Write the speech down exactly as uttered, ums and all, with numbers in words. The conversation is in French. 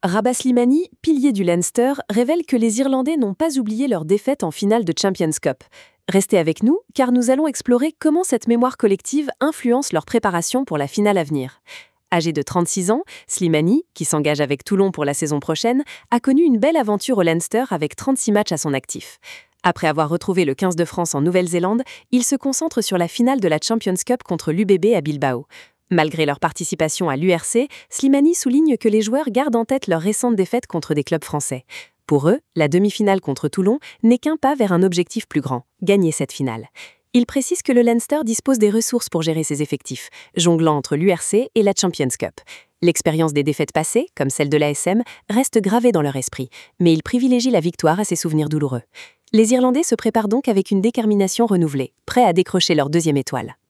Rabah Slimani, pilier du Leinster, révèle que les Irlandais n'ont pas oublié leur défaite en finale de Champions Cup. Restez avec nous, car nous allons explorer comment cette mémoire collective influence leur préparation pour la finale à venir. Âgé de trente-six ans, Slimani, qui s'engage avec Toulon pour la saison prochaine, a connu une belle aventure au Leinster avec trente-six matchs à son actif. Après avoir retrouvé le quinze de France en Nouvelle-Zélande, il se concentre sur la finale de la Champions Cup contre l'U B B à Bilbao. Malgré leur participation à l'U R C, Slimani souligne que les joueurs gardent en tête leur récente défaite contre des clubs français. Pour eux, la demi-finale contre Toulon n'est qu'un pas vers un objectif plus grand, gagner cette finale. Il précise que le Leinster dispose des ressources pour gérer ses effectifs, jonglant entre l'U R C et la Champions Cup. L'expérience des défaites passées, comme celle de l'A S M, reste gravée dans leur esprit, mais ils privilégient la victoire à ses souvenirs douloureux. Les Irlandais se préparent donc avec une détermination renouvelée, prêts à décrocher leur deuxième étoile.